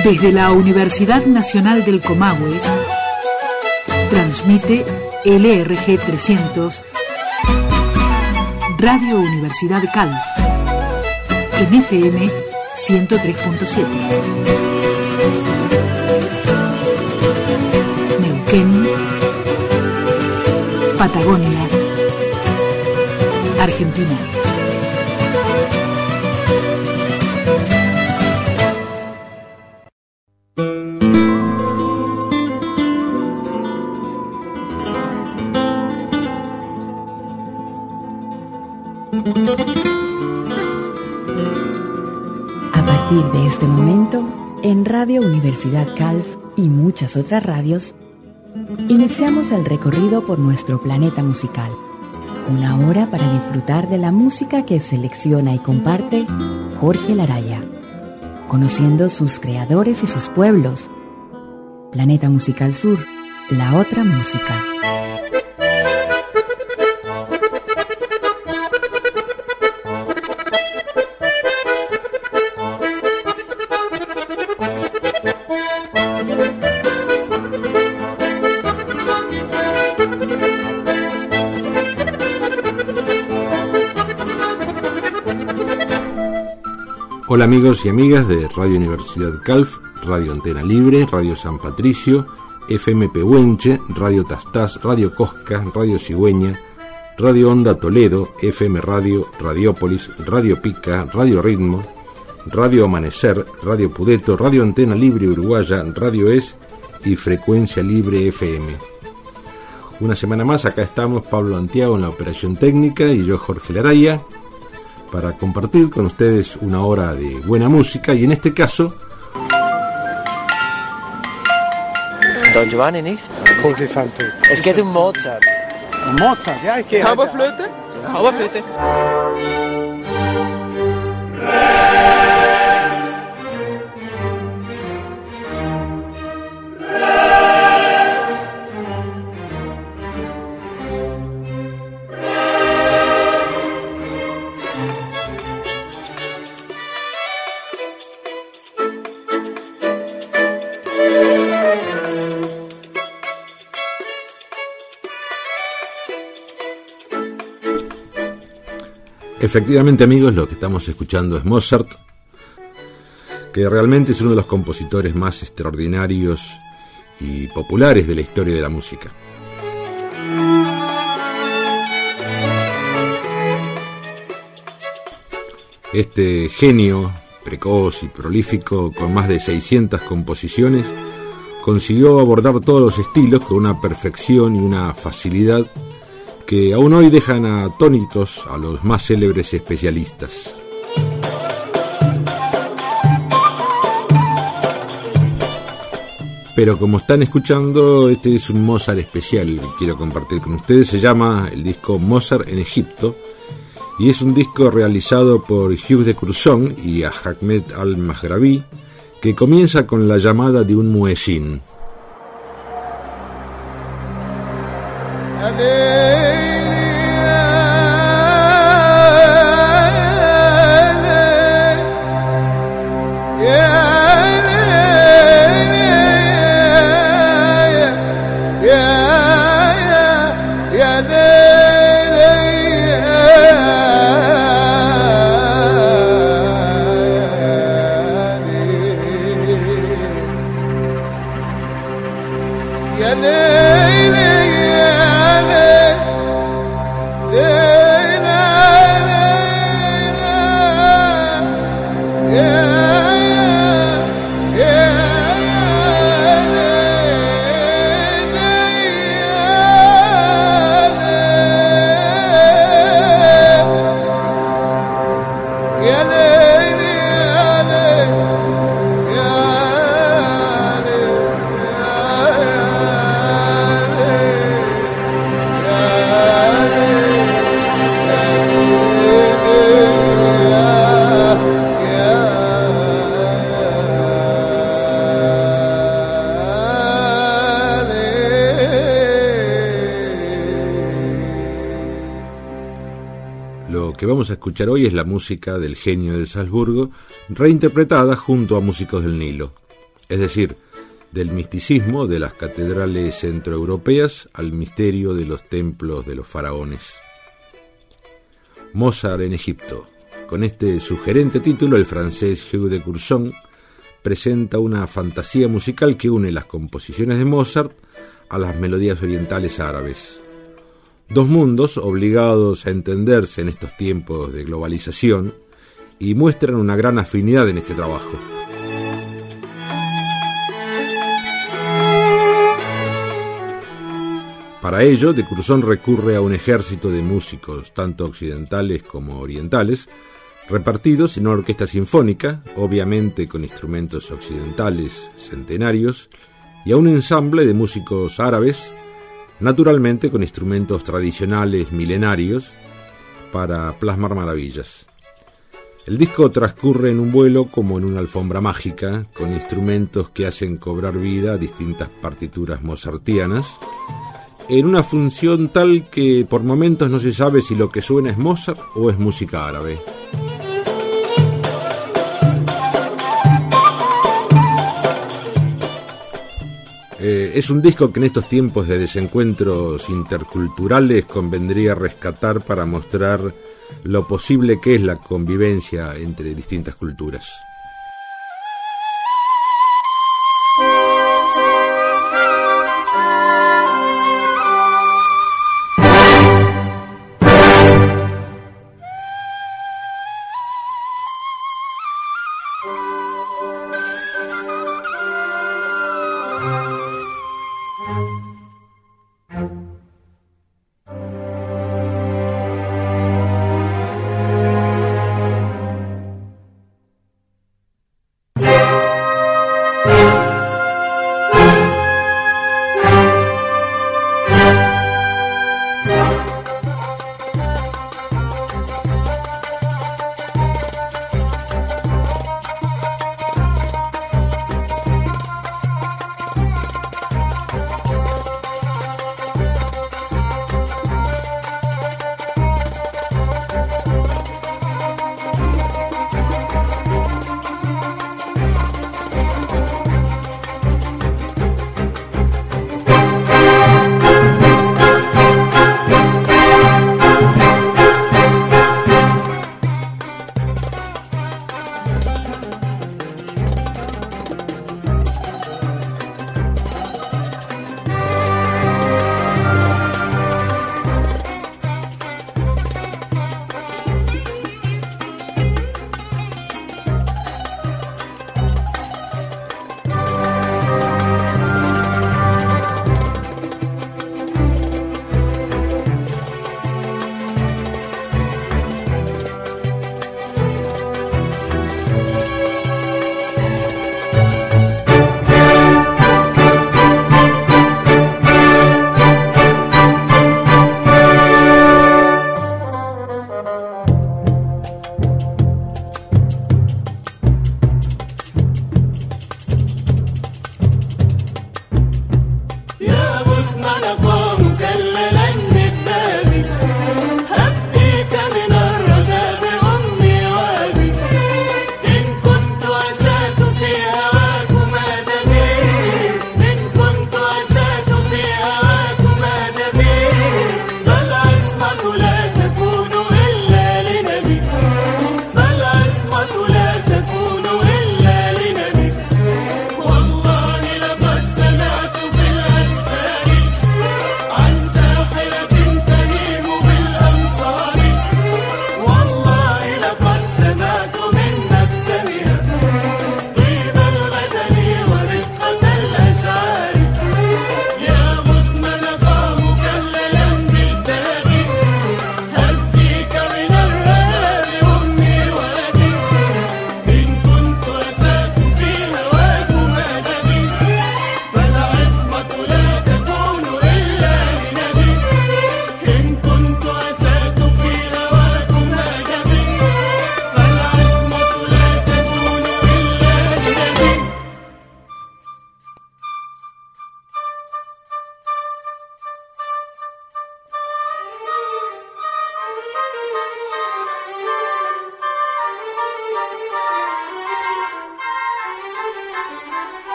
Desde la Universidad Nacional del Comahue, transmite LRG 300, Radio Universidad Calf, en FM 103.7. Neuquén, Patagonia, Argentina. A partir de este momento, en Radio Universidad Calf y muchas otras radios, iniciamos el recorrido por nuestro planeta musical. Una hora para disfrutar de la música que selecciona y comparte Jorge Laraya, conociendo sus creadores y sus pueblos. Planeta Musical Sur, la otra música. Hola amigos y amigas de Radio Universidad Calf, Radio Antena Libre, Radio San Patricio, FM Pehuenche, Radio Tastás, Radio Cosca, Radio Cigüeña, Radio Onda Toledo, FM Radio, Radiópolis, Radio Pica, Radio Ritmo, Radio Amanecer, Radio Pudeto, Radio Antena Libre Uruguaya, Radio Es y Frecuencia Libre FM. Una semana más, acá estamos Pablo Antiago en la operación técnica y yo Jorge Laraya, para compartir con ustedes una hora de buena música y en este caso... Don Giovanni nicht? Così-fan-tutte. Es geht Mozart. Mozart, ja, ich gehe... Zauberflöte? Zauberflöte. Efectivamente, amigos, lo que estamos escuchando es Mozart, que realmente es uno de los compositores más extraordinarios y populares de la historia de la música. Este genio precoz y prolífico, con más de 600 composiciones, consiguió abordar todos los estilos con una perfección y una facilidad que aún hoy dejan atónitos a los más célebres especialistas. Pero como están escuchando, este es un Mozart especial que quiero compartir con ustedes. Se llama el disco Mozart en Egipto y es un disco realizado por Hughes de Curzon y Ahmed al-Maghrabi, que comienza con la llamada de un muezín. Lo que vamos a escuchar hoy es la música del genio de Salzburgo, reinterpretada junto a músicos del Nilo. es decir, del misticismo de las catedrales centroeuropeas al misterio de los templos de los faraones. Mozart en Egipto. Con este sugerente título, el francés Hugh de Curson presenta una fantasía musical que une las composiciones de Mozart a las melodías orientales árabes. Dos mundos obligados a entenderse en estos tiempos de globalización y muestran una gran afinidad en este trabajo. Para ello, de Curson recurre a un ejército de músicos, tanto occidentales como orientales, repartidos en una orquesta sinfónica, obviamente con instrumentos occidentales centenarios, y a un ensamble de músicos árabes, naturalmente con instrumentos tradicionales milenarios, para plasmar maravillas. El disco transcurre en un vuelo como en una alfombra mágica, con instrumentos que hacen cobrar vida a distintas partituras mozartianas, en una función tal que por momentos no se sabe si lo que suena es Mozart o es música árabe. Es un disco que en estos tiempos de desencuentros interculturales convendría rescatar para mostrar lo posible que es la convivencia entre distintas culturas.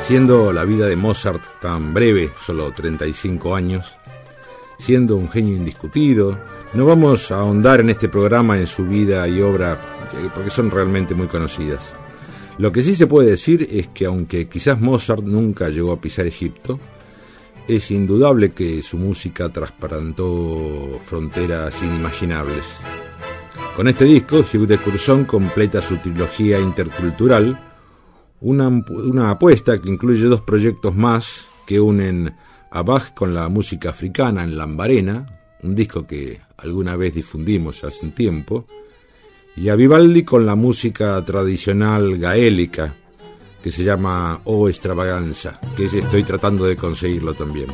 Siendo la vida de Mozart tan breve, solo 35 años, siendo un genio indiscutido, no vamos a ahondar en este programa en su vida y obra, porque son realmente muy conocidas. Lo que sí se puede decir es que aunque quizás Mozart nunca llegó a pisar Egipto, es indudable que su música trasplantó fronteras inimaginables. Con este disco, Hugues de Curzon completa su trilogía intercultural, una apuesta que incluye 2 proyectos más que unen a Bach con la música africana en Lambarena, un disco que alguna vez difundimos hace un tiempo, y a Vivaldi con la música tradicional gaélica, que se llama O Extravaganza, que estoy tratando de conseguirlo también.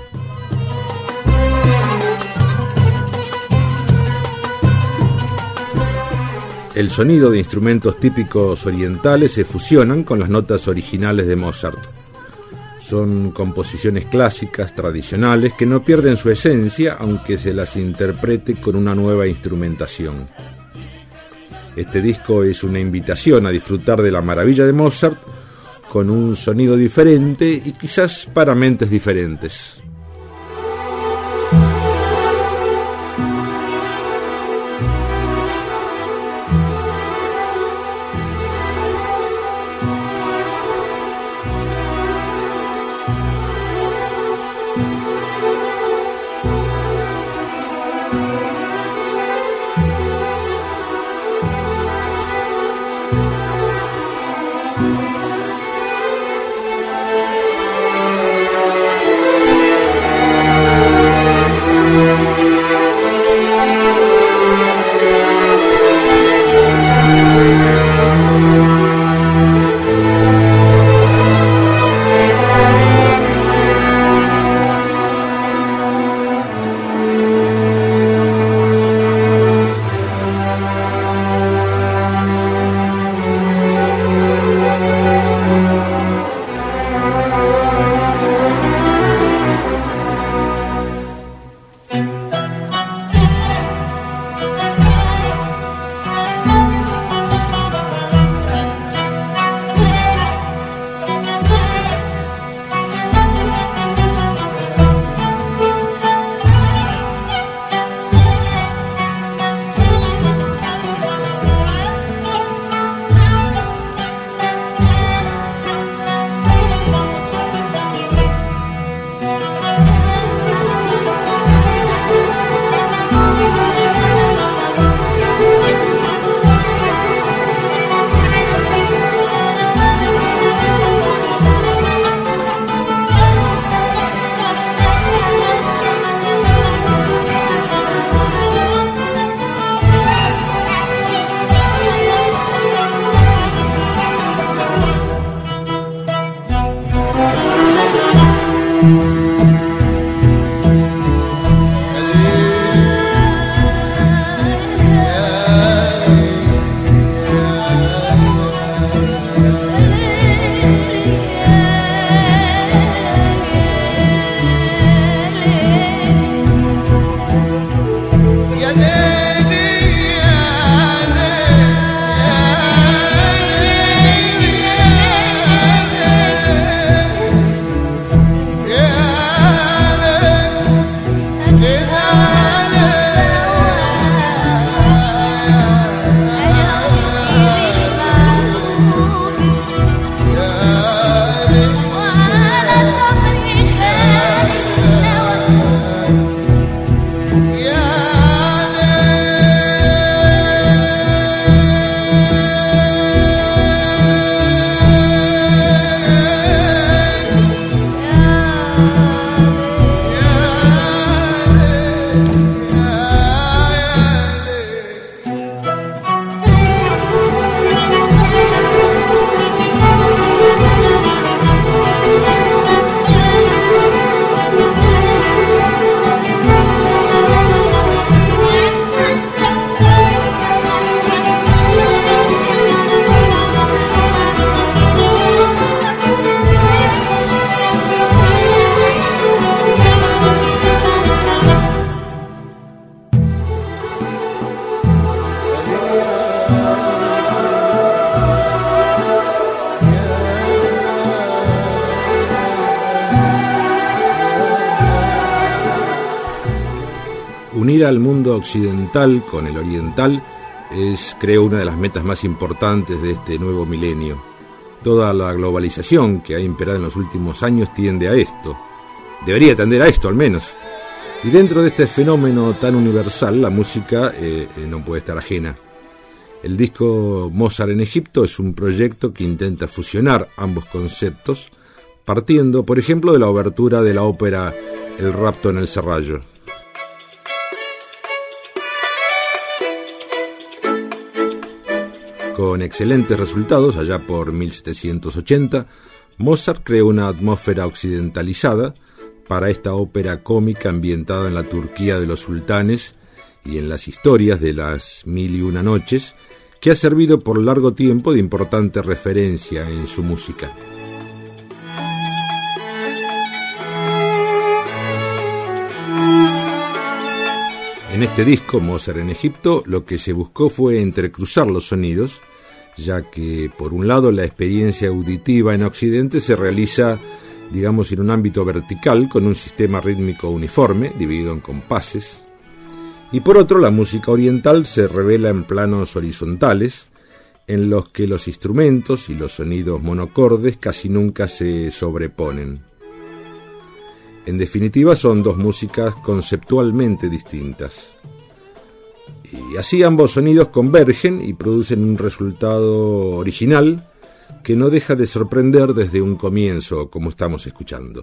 El sonido de instrumentos típicos orientales se fusionan con las notas originales de Mozart. Son composiciones clásicas, tradicionales, que no pierden su esencia, aunque se las interprete con una nueva instrumentación. Este disco es una invitación a disfrutar de la maravilla de Mozart con un sonido diferente y quizás para mentes diferentes. unir al mundo occidental con el oriental es, creo, una de las metas más importantes de este nuevo milenio. Toda la globalización que ha imperado en los últimos años tiende a esto. Debería tender a esto, al menos. Y dentro de este fenómeno tan universal, la música no puede estar ajena. El disco Mozart en Egipto es un proyecto que intenta fusionar ambos conceptos, partiendo, por ejemplo, de la obertura de la ópera El rapto en el Serrallo. Con excelentes resultados, allá por 1780, Mozart creó una atmósfera occidentalizada para esta ópera cómica ambientada en la Turquía de los sultanes y en las historias de las 1001 noches, que ha servido por largo tiempo de importante referencia en su música. En este disco, Mozart en Egipto, lo que se buscó fue entrecruzar los sonidos, ya que, por un lado, la experiencia auditiva en Occidente se realiza, digamos, en un ámbito vertical, con un sistema rítmico uniforme, dividido en compases, y por otro, la música oriental se revela en planos horizontales, en los que los instrumentos y los sonidos monocordes casi nunca se sobreponen. En definitiva, son dos músicas conceptualmente distintas. Y así ambos sonidos convergen y producen un resultado original que no deja de sorprender desde un comienzo, como estamos escuchando.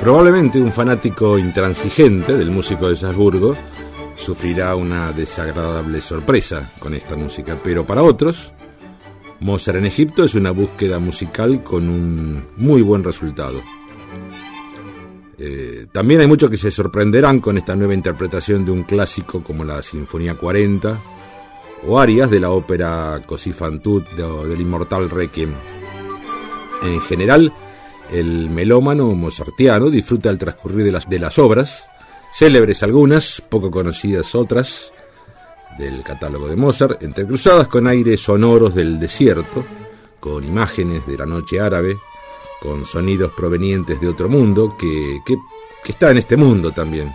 Probablemente un fanático intransigente del músico de Salzburgo sufrirá una desagradable sorpresa con esta música, pero para otros, Mozart en Egipto es una búsqueda musical con un muy buen resultado. También hay muchos que se sorprenderán con esta nueva interpretación de un clásico como la Sinfonía 40 o arias de la ópera Così fan tutte del inmortal Requiem. En general, el melómano mozartiano disfruta el transcurrir de las obras, célebres algunas, poco conocidas otras, del catálogo de Mozart, entrecruzadas con aires sonoros del desierto, con imágenes de la noche árabe, con sonidos provenientes de otro mundo que está en este mundo también.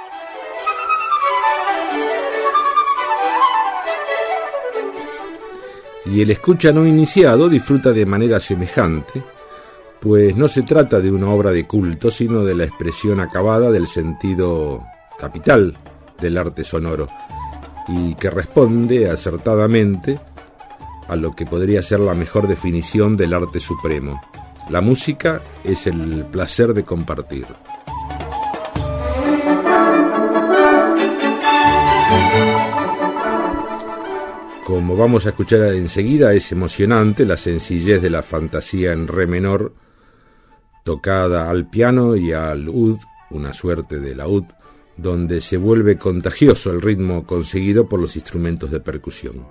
Y el escucha no iniciado disfruta de manera semejante, pues no se trata de una obra de culto, sino de la expresión acabada del sentido capital del arte sonoro, y que responde acertadamente a lo que podría ser la mejor definición del arte supremo. La música es el placer de compartir. Como vamos a escuchar enseguida, es emocionante la sencillez de la fantasía en re menor, tocada al piano y al oud, una suerte de laúd, donde se vuelve contagioso el ritmo conseguido por los instrumentos de percusión.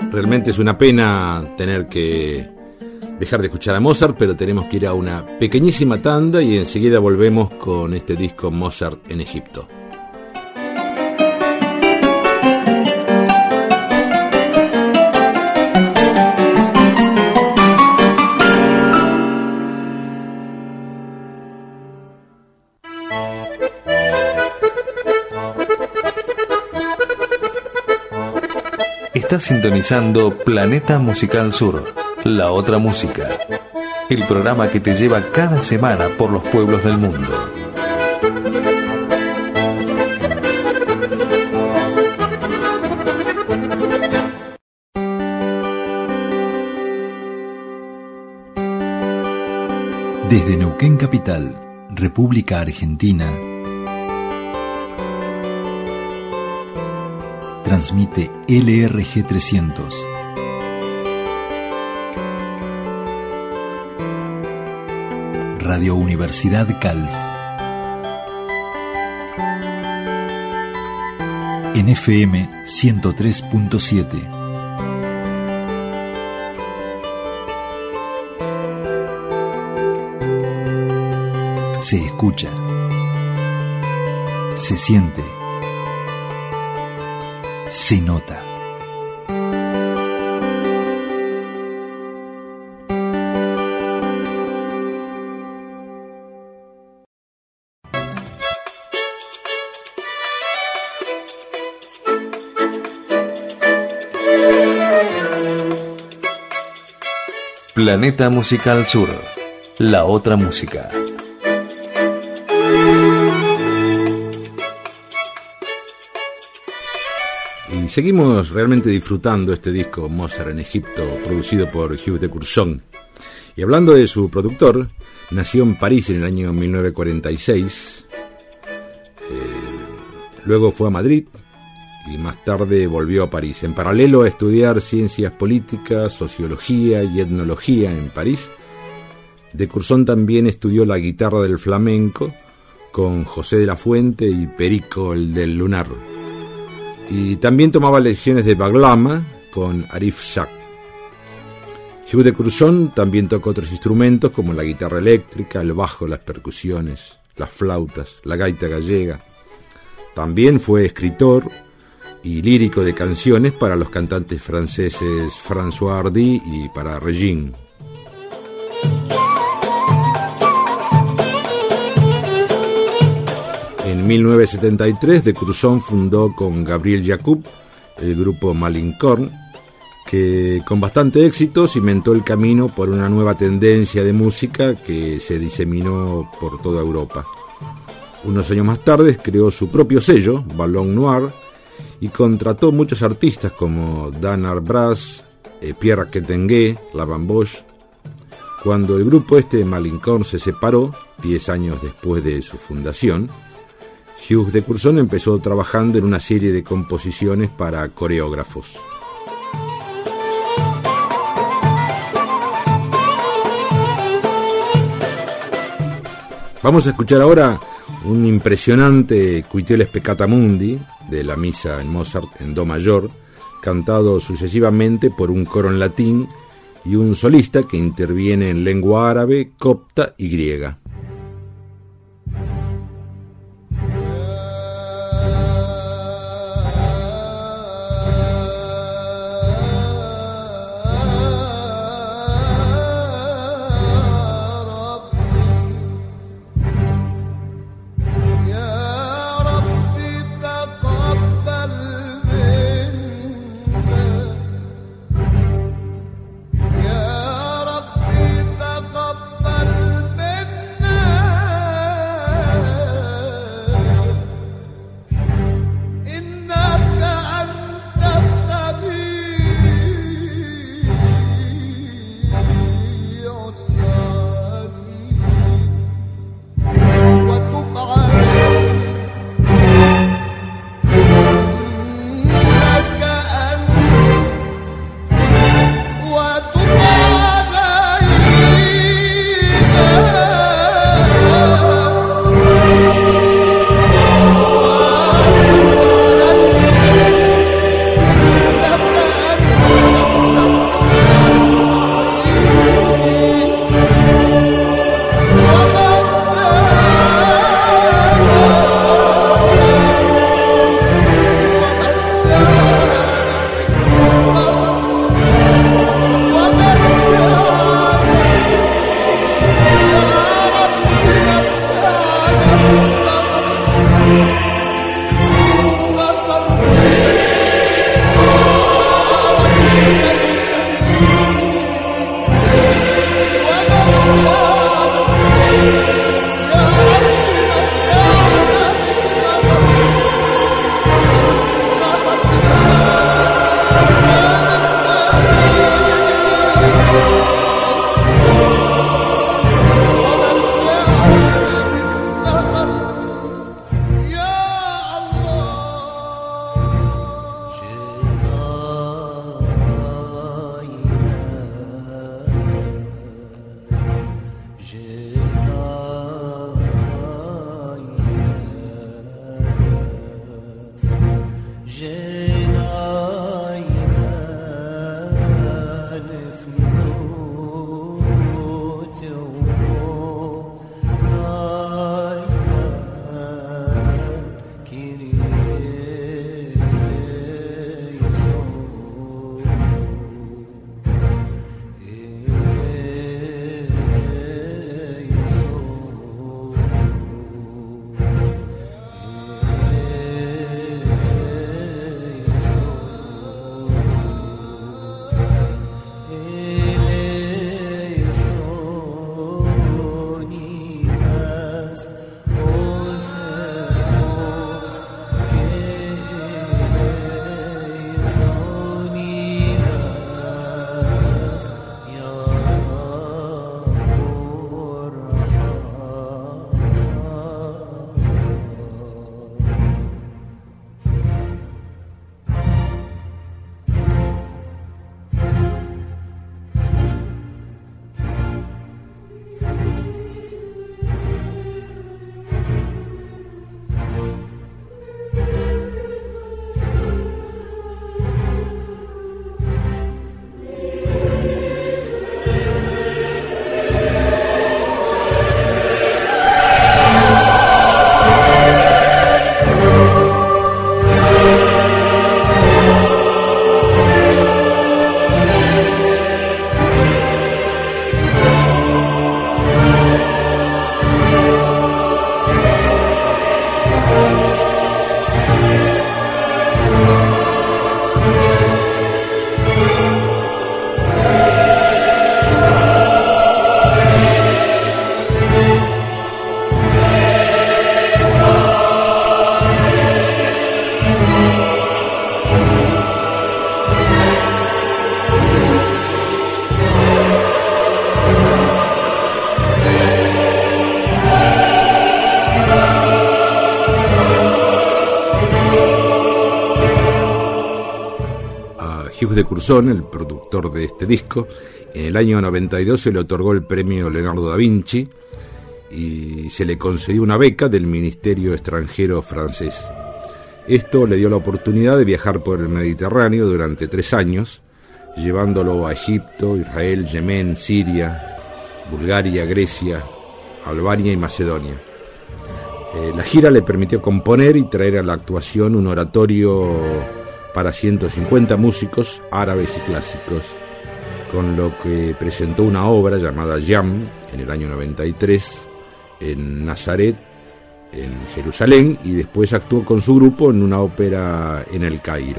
Realmente es una pena tener que dejar de escuchar a Mozart, pero tenemos que ir a una pequeñísima tanda y enseguida volvemos con este disco Mozart en Egipto. Estás sintonizando Planeta Musical Sur, la otra música. El programa que te lleva cada semana por los pueblos del mundo. Desde Neuquén Capital, República Argentina, transmite LRG 300. Radio Universidad Calf. En FM 103.7. Se escucha. Se siente. Se nota. Planeta Musical Sur, la otra música. Y seguimos realmente disfrutando este disco Mozart en Egipto, producido por Hugues de Courson. Y hablando de su productor, nació en París en el año 1946, luego fue a Madrid y más tarde volvió a París. En paralelo a estudiar ciencias políticas, sociología y etnología en París, de Courson también estudió la guitarra del flamenco con José de la Fuente y Perico el del Lunar. Y también tomaba lecciones de baglama con Arif Shah. Hugues de Courson también tocó otros instrumentos como la guitarra eléctrica, el bajo, las percusiones, las flautas, la gaita gallega. También fue escritor y lírico de canciones para los cantantes franceses François Hardy y para Regine. En 1973, de Courson fundó con Gabriel Yacoub el grupo Malincorn, que con bastante éxito cimentó el camino por una nueva tendencia de música que se diseminó por toda Europa. Unos años más tarde creó su propio sello, Ballon Noir, y contrató muchos artistas como Dan Arbras, Pierre Quetengué, La Bamboche. Cuando el grupo Malincorn se separó, 10 años después de su fundación, Hugues de Courson empezó trabajando en una serie de composiciones para coreógrafos. Vamos a escuchar ahora un impresionante Quiteles Peccata Mundi de la misa en Mozart en do mayor, cantado sucesivamente por un coro en latín y un solista que interviene en lengua árabe, copta y griega. يا ربي تقبل منا Hugues de Curzon, el productor de este disco. En el año 92 se le otorgó el premio Leonardo da Vinci y se le concedió una beca del Ministerio Extranjero francés. Esto le dio la oportunidad de viajar por el Mediterráneo durante 3 años, llevándolo a Egipto, Israel, Yemen, Siria, Bulgaria, Grecia, Albania y Macedonia. La gira le permitió componer y traer a la actuación un oratorio para 150 músicos árabes y clásicos, con lo que presentó una obra llamada Jam en el año 93 en Nazaret, en Jerusalén, y después actuó con su grupo en una ópera en El Cairo.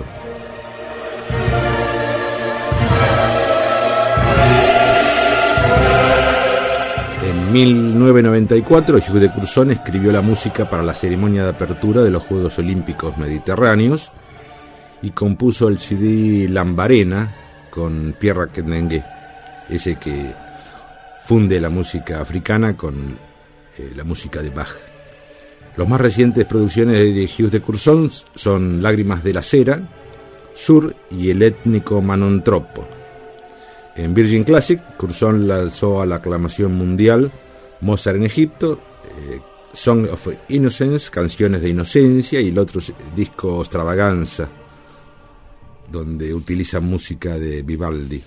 En 1994, Hugues de Curzon escribió la música para la ceremonia de apertura de los Juegos Olímpicos Mediterráneos y compuso el CD Lambarena con Pierre Raquendengue, ese que funde la música africana con la música de Bach. Los más recientes producciones de Hugues de Curzon son Lágrimas de la Cera, Sur y El étnico Manontropo. En Virgin Classic, Curzon lanzó a la aclamación mundial Mozart en Egipto, Song of Innocence, Canciones de Inocencia, y el otro disco Extravaganza, donde utiliza música de Vivaldi.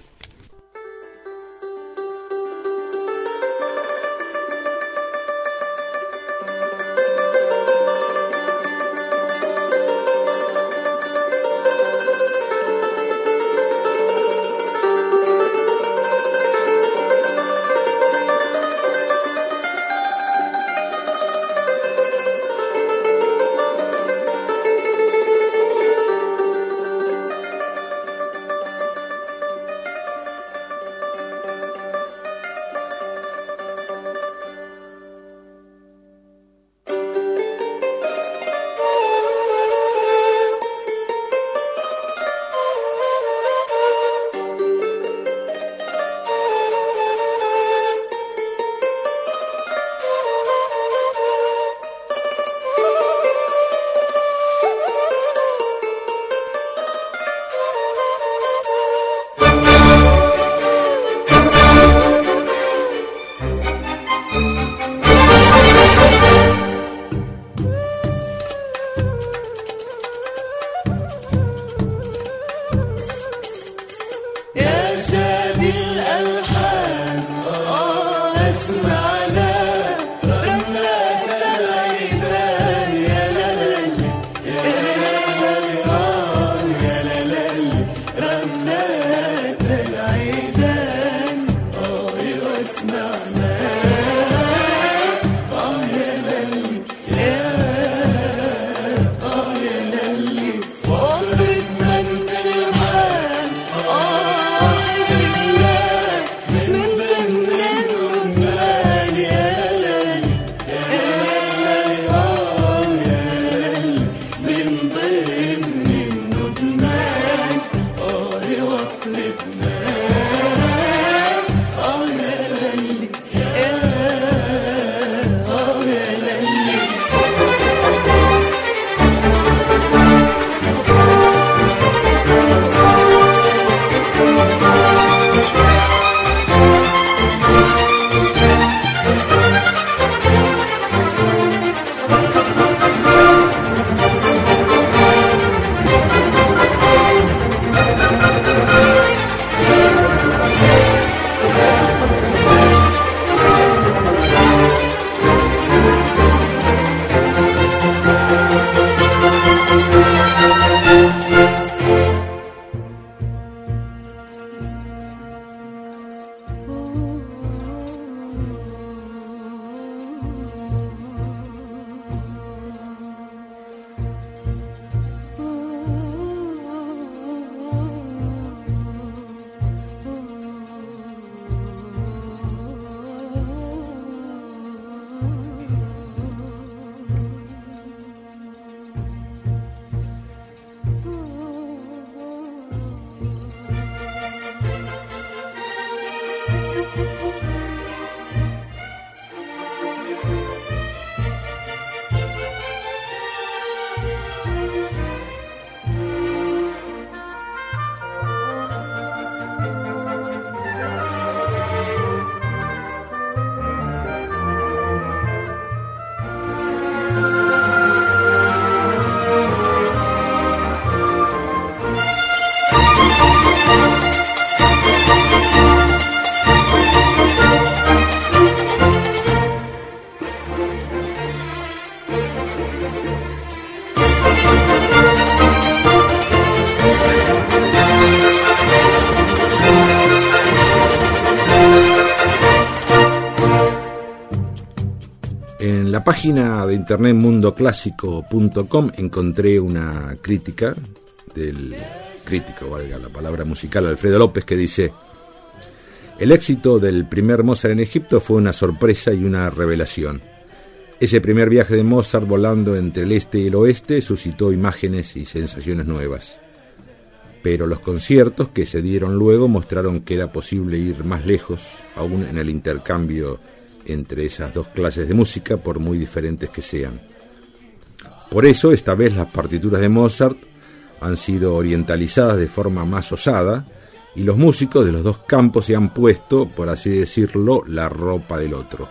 la página de internet mundoclásico.com encontré una crítica del crítico, valga la palabra musical, Alfredo López, que dice: el éxito del primer Mozart en Egipto fue una sorpresa y una revelación. Ese primer viaje de Mozart volando entre el este y el oeste suscitó imágenes y sensaciones nuevas. Pero los conciertos que se dieron luego mostraron que era posible ir más lejos, aún en el intercambio entre esas dos clases de música, por muy diferentes que sean. Por eso, esta vez las partituras de Mozart han sido orientalizadas de forma más osada, y los músicos de los dos campos se han puesto, por así decirlo, la ropa del otro.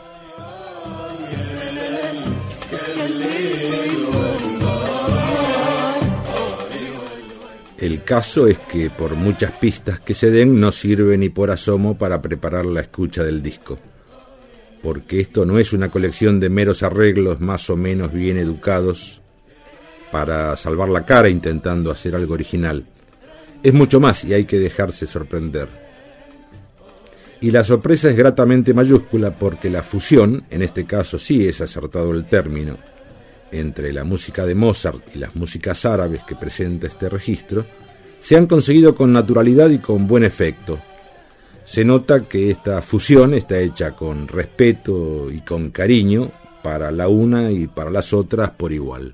El caso es que por muchas pistas que se den no sirve ni por asomo para preparar la escucha del disco, porque esto no es una colección de meros arreglos más o menos bien educados para salvar la cara intentando hacer algo original. Es mucho más y hay que dejarse sorprender. Y la sorpresa es gratamente mayúscula porque la fusión, en este caso sí es acertado el término, entre la música de Mozart y las músicas árabes que presenta este registro, se han conseguido con naturalidad y con buen efecto. Se nota que esta fusión está hecha con respeto y con cariño para la una y para las otras por igual.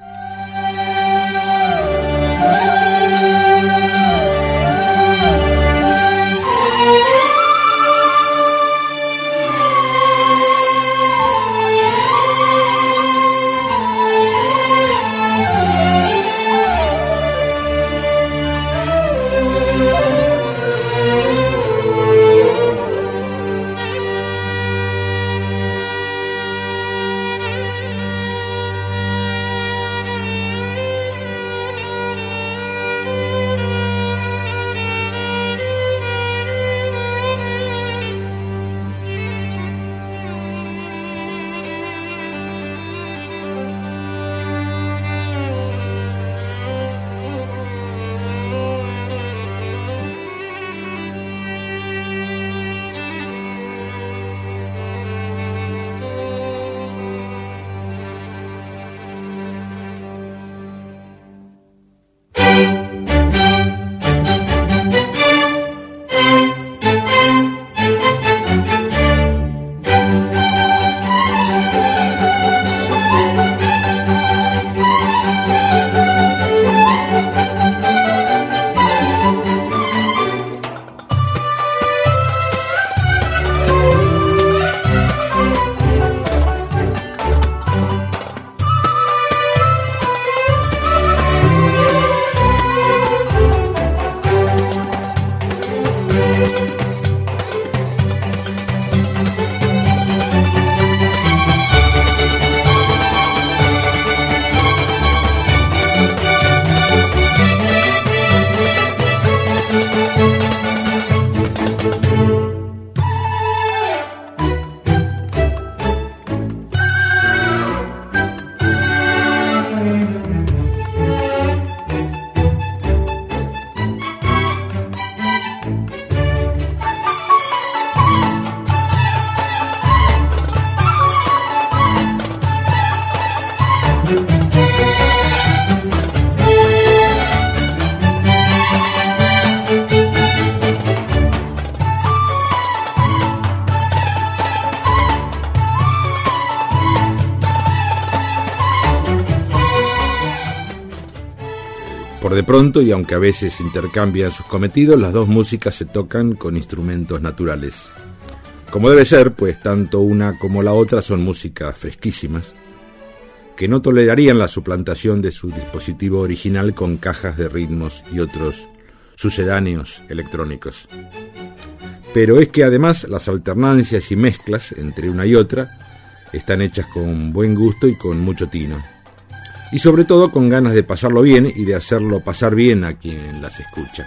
Por de pronto, y aunque a veces intercambian sus cometidos, las dos músicas se tocan con instrumentos naturales. Como debe ser, pues tanto una como la otra son músicas fresquísimas, que no tolerarían la suplantación de su dispositivo original con cajas de ritmos y otros sucedáneos electrónicos. Pero es que además las alternancias y mezclas entre una y otra están hechas con buen gusto y con mucho tino. Y sobre todo con ganas de pasarlo bien y de hacerlo pasar bien a quien las escucha.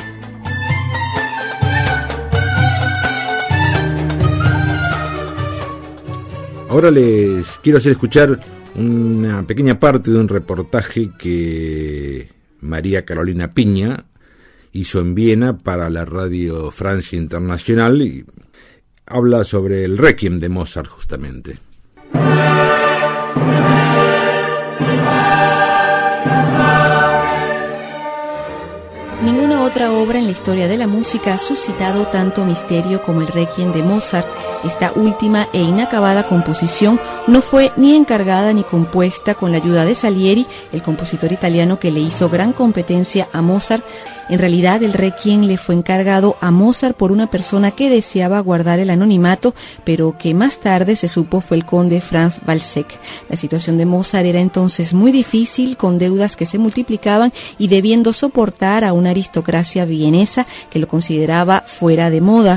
Ahora les quiero hacer escuchar una pequeña parte de un reportaje que María Carolina Piña hizo en Viena para la Radio Francia Internacional y habla sobre el Requiem de Mozart justamente. Ninguna otra obra en la historia de la música ha suscitado tanto misterio como el Requiem de Mozart. Esta última e inacabada composición no fue ni encargada ni compuesta con la ayuda de Salieri, el compositor italiano que le hizo gran competencia a Mozart. En realidad, el Requiem le fue encargado a Mozart por una persona que deseaba guardar el anonimato, pero que más tarde se supo fue el conde Franz Walsegg. La situación de Mozart era entonces muy difícil, con deudas que se multiplicaban y debiendo soportar a una aristocracia vienesa que lo consideraba fuera de moda.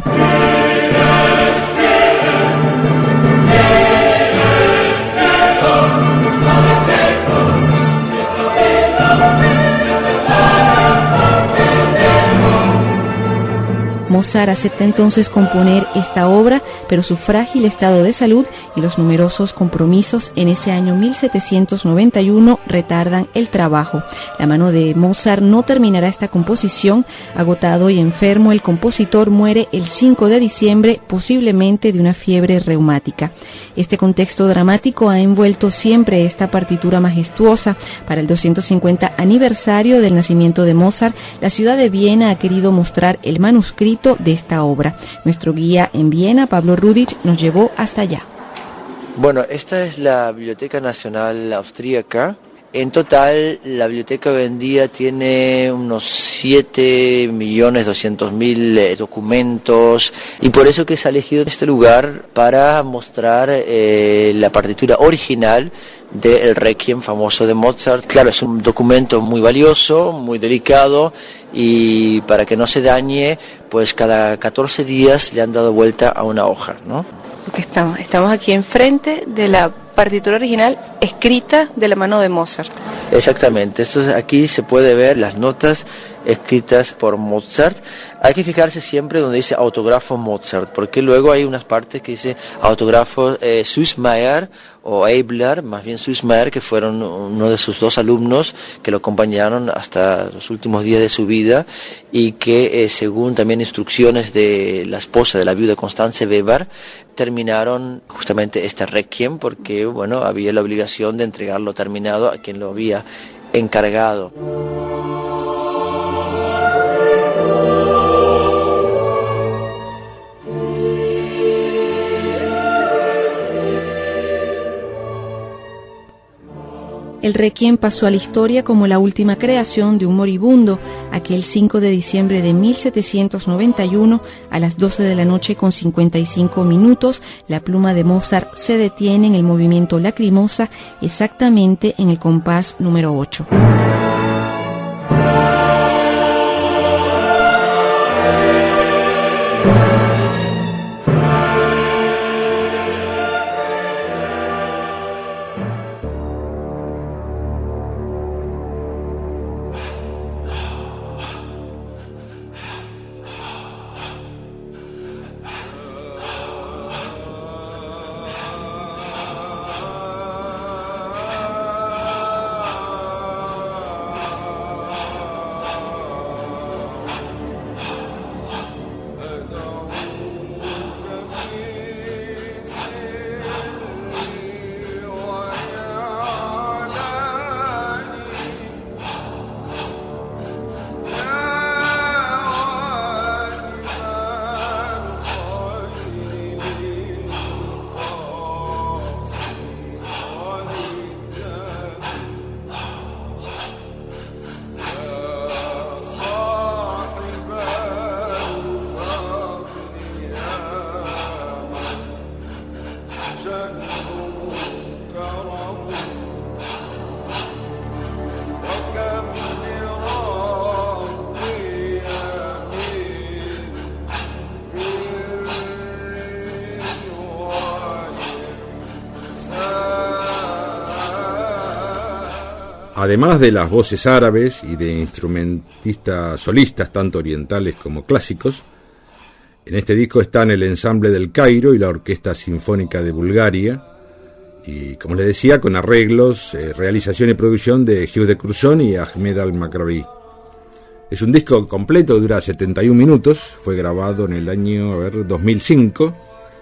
Mozart acepta entonces componer esta obra, pero su frágil estado de salud y los numerosos compromisos en ese año 1791 retardan el trabajo. La mano de Mozart no terminará esta composición. Agotado y enfermo, el compositor muere el 5 de diciembre, posiblemente de una fiebre reumática. Este contexto dramático ha envuelto siempre esta partitura majestuosa. Para el 250 aniversario del nacimiento de Mozart, la ciudad de Viena ha querido mostrar el manuscrito de esta obra. Nuestro guía en Viena, Pablo Rudich, nos llevó hasta allá. Bueno, esta es la Biblioteca Nacional Austríaca. En total, la biblioteca hoy en día tiene unos 7.200.000 documentos, y por eso que se ha elegido este lugar para mostrar la partitura original del Requiem famoso de Mozart. Claro, es un documento muy valioso, muy delicado, y para que no se dañe, pues cada 14 días le han dado vuelta a una hoja, ¿no? Porque estamos aquí enfrente de la partitura original escrita de la mano de Mozart. Exactamente, aquí se puede ver las notas escritas por Mozart. Hay que fijarse siempre donde dice autógrafo Mozart, porque luego hay unas partes que dice autógrafo Süssmayr o Eibler, más bien Süssmayr, que fueron uno de sus dos alumnos que lo acompañaron hasta los últimos días de su vida, y que según también instrucciones de la esposa de la viuda Constance Weber, terminaron justamente este Requiem, porque bueno, había la obligación de entregarlo terminado a quien lo había encargado. El Requiem pasó a la historia como la última creación de un moribundo. Aquel 5 de diciembre de 1791, a las 12 de la noche con 55 minutos, la pluma de Mozart se detiene en el movimiento Lacrimosa, exactamente en el compás número 8. Además de las voces árabes y de instrumentistas solistas, tanto orientales como clásicos, en este disco están el ensamble del Cairo y la Orquesta Sinfónica de Bulgaria, y como les decía, con arreglos, realización y producción de Hugh de Curzon y Ahmed al-Makrabi. Es un disco completo, dura 71 minutos, fue grabado en el año 2005,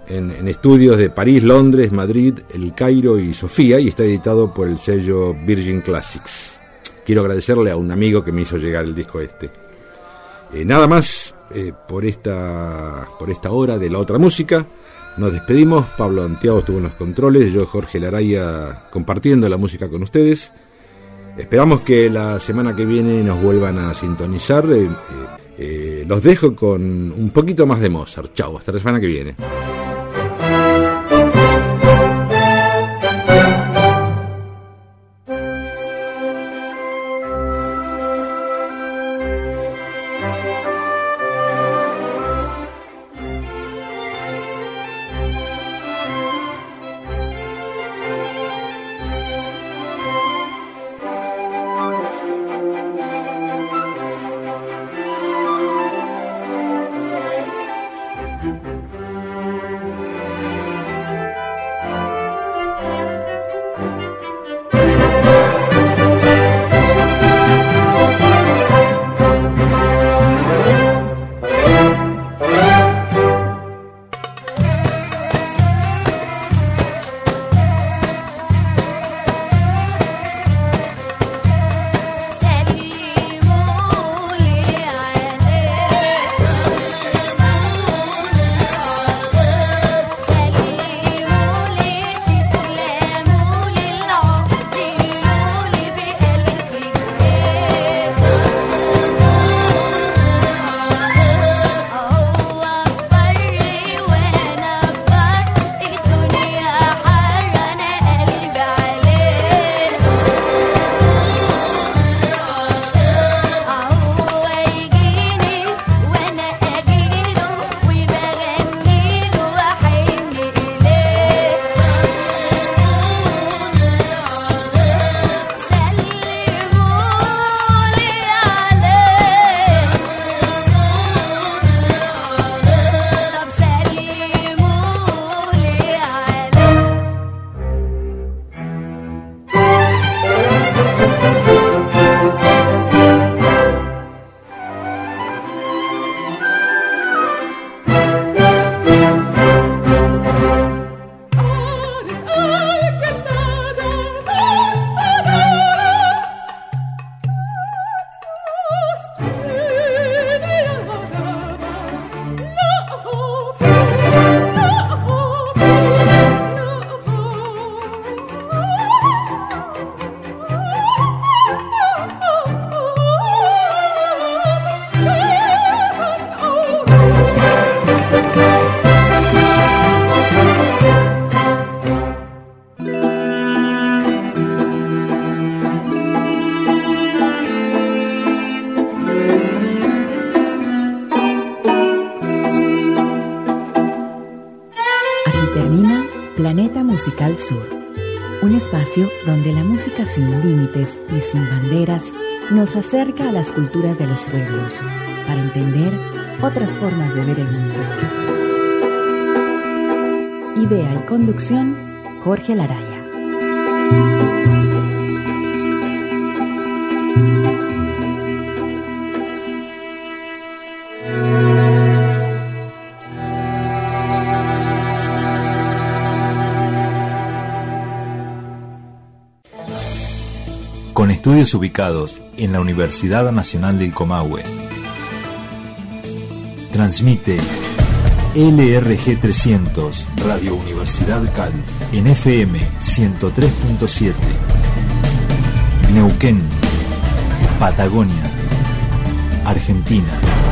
en estudios de París, Londres, Madrid, El Cairo y Sofía, y está editado por el sello Virgin Classics. Quiero agradecerle a un amigo que me hizo llegar el disco este. Nada más por esta hora de la otra música. Nos despedimos. Pablo Antiago estuvo en los controles, yo, Jorge Laraya, compartiendo la música con ustedes. Esperamos que la semana que viene nos vuelvan a sintonizar. Los dejo con un poquito más de Mozart. Chau, hasta la semana que viene. Musical Sur, un espacio donde la música sin límites y sin banderas nos acerca a las culturas de los pueblos para entender otras formas de ver el mundo. Idea y conducción, Jorge Laraya. Con estudios ubicados en la Universidad Nacional del Comahue. Transmite LRG 300 Radio Universidad Calf en FM 103.7. Neuquén, Patagonia, Argentina.